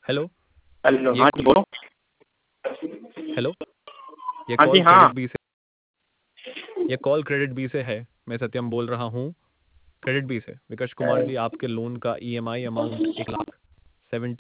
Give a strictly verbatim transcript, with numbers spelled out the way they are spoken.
Hello, hello, ये हाँ क जी बोलो। हेलो, ये हाँ जी, कॉल हाँ। क्रेडिट बी से ये कॉल क्रेडिट बी से है। मैं सत्यम बोल रहा हूँ, क्रेडिट बी से। विकास कुमार जी, आपके लोन का ईएमआई अमाउंट एक लाख सेवेंटी